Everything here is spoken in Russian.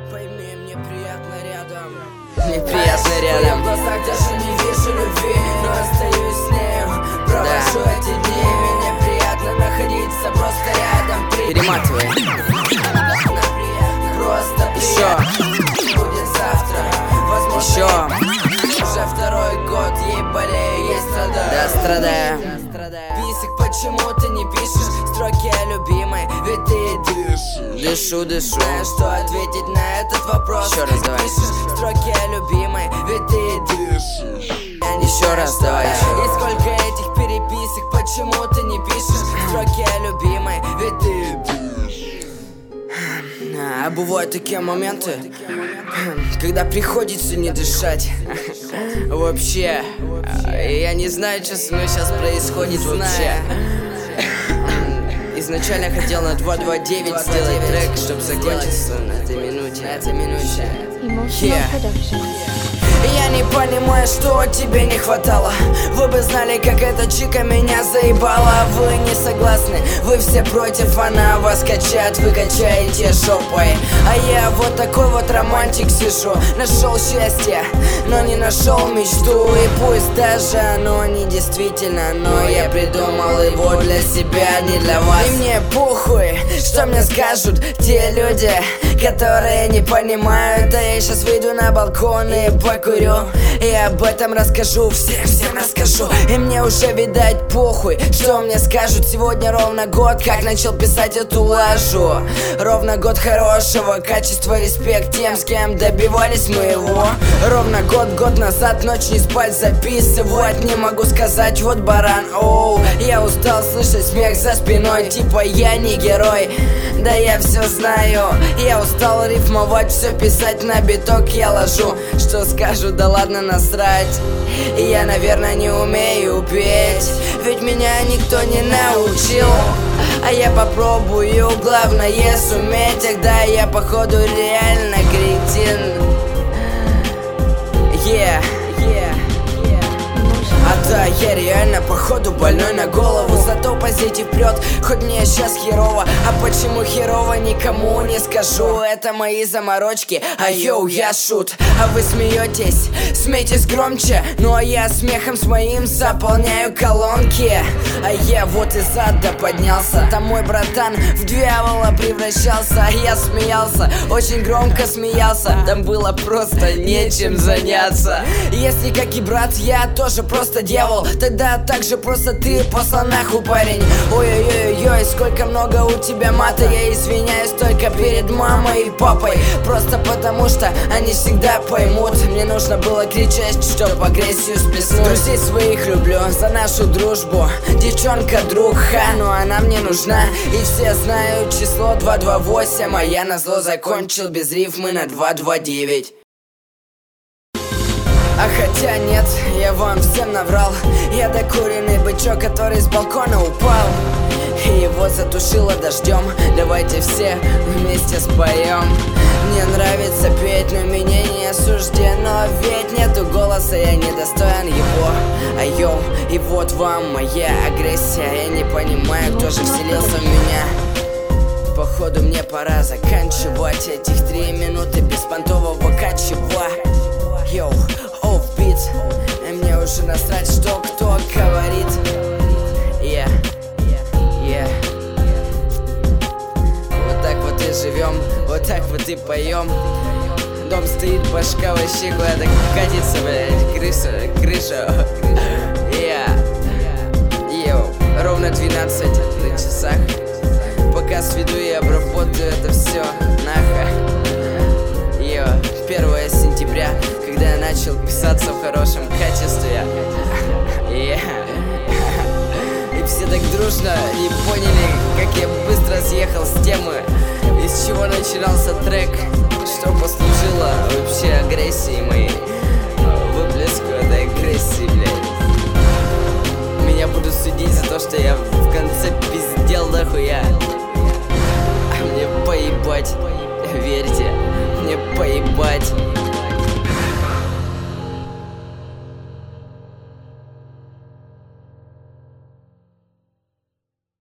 Пойми, мне приятно рядом. Мне приятно рядом. В глазах даже не вижу любви, но остаюсь с нею. Провожу эти дни, мне приятно находиться просто рядом. Перематывай. Просто Еще. будет завтра. Возможно, Еще. уже второй год ей болею, ей страдаю. Да, страдаю. Писик, почему ты не пишешь строки о любимой? Ведь ты дышишь. Дышу. Знаешь, что ответить на этот вопрос? Еще раз давай. Пишешь строки о любимой, ведь ты дышишь. Еще раз давай. И сколько этих переписок, почему ты не пишешь строки о любимой, ведь ты дышишь. А бывают такие моменты, когда приходится не дышать. Вообще, я не знаю, что со мной сейчас происходит вообще. Изначально хотел на 229 сделать трек, чтобы закончиться на этой минуте. Emotional Production. Я не понимаю, что тебе не хватало. Вы бы знали, как эта чика меня заебала. Вы не согласны, вы все против, она вас качает, вы качаете жопой. А я вот такой вот романтик сижу. Нашел счастье, но не нашел мечту. И пусть даже оно не действительно, но я придумал его для себя, не для вас. И мне похуй, что мне скажут те люди, которые не понимают. А я сейчас выйду на балкон и покурю, и об этом расскажу, всем расскажу. И мне уже, видать, похуй, что мне скажут. Сегодня ровно год, как начал писать эту лажу. Ровно год хорошего качества, респект тем, с кем добивались моего. Ровно год назад, ночь не спать, записывать не могу сказать, вот баран. Оу, я устал слышать смех за спиной, типа я не герой. Да я все знаю, я устал рифмовать, все писать на биток я ложу. Что скажу, да ладно, насрать. Я, наверное, не умею петь, ведь меня никто не научил. А я попробую, главное суметь, тогда я походу реально кретин. Yeah. А да, я реально походу больной на голову. Зато позитив прет, хоть мне сейчас херово. А почему херово, никому не скажу. Это мои заморочки, а йоу, я шут. А вы смеетесь, смейтесь громче. Ну а я смехом с моим заполняю колонки. А я вот из ада поднялся. Там мой братан в дьявола превращался. А я смеялся, очень громко смеялся. Там было просто нечем заняться. Если как и брат, я тоже просто дьявол, тогда так же просто ты послан нахуй, парень. Ой-ой-ой-ой, сколько много у тебя мата. Я извиняюсь только перед мамой и папой, просто потому что они всегда поймут. Мне нужно было кричать, чтоб агрессию сплеснуть. Друзей своих люблю за нашу дружбу. Девчонка друг, но она мне нужна. И все знают число 228, а я назло закончил без рифмы на 229. А хотя нет, я вам всем наврал. Я докуренный бычок, который с балкона упал, и его затушило дождем. Давайте все вместе споем. Мне нравится петь, но меня не осуждено. Ведь нету голоса, я недостоин его. А йоу, и вот вам моя агрессия. Я не понимаю, кто же вселился в меня. Походу мне пора заканчивать этих 3 минуты беспонтового качева. Йоу, офбит, и мне уже насрать, что кто говорит. Yeah. Вот так вот и живем, вот так вот и поем. Дом стоит, башка вообще куда-то катится, блядь, крыша. Йоу, ровно 12 на часах. Пока сведу и обработаю это все, нахуй. 1 сентября, когда я начал писаться в хорошем качестве. И все так дружно не поняли, как я быстро съехал с темы, из чего начинался трек, что послужило вообще агрессией моей, выплеску этой агрессии, блядь. Меня будут судить за то, что я в конце пиздел дохуя. А мне поебать, верьте, мне поебать.